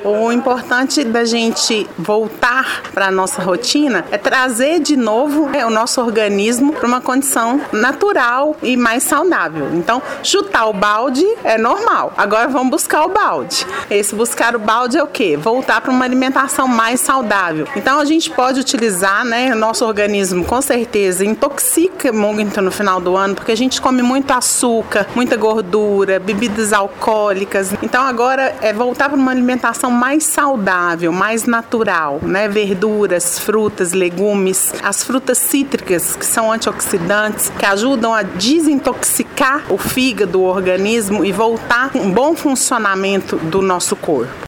O importante da gente voltar para a nossa rotina é trazer de novo o nosso organismo para uma condição natural e mais saudável. Então, chutar o balde é normal. Agora vamos buscar o balde. Esse buscar o balde é o quê? Voltar para uma alimentação mais saudável. Então, a gente pode utilizar, o nosso organismo com certeza intoxica muito no final do ano, porque a gente come muito açúcar, muita gordura, bebidas alcoólicas. Então, agora é voltar para uma alimentação mais saudável, mais natural, verduras, frutas, legumes, as frutas cítricas, que são antioxidantes, que ajudam a desintoxicar o fígado, o organismo e voltar um bom funcionamento do nosso corpo.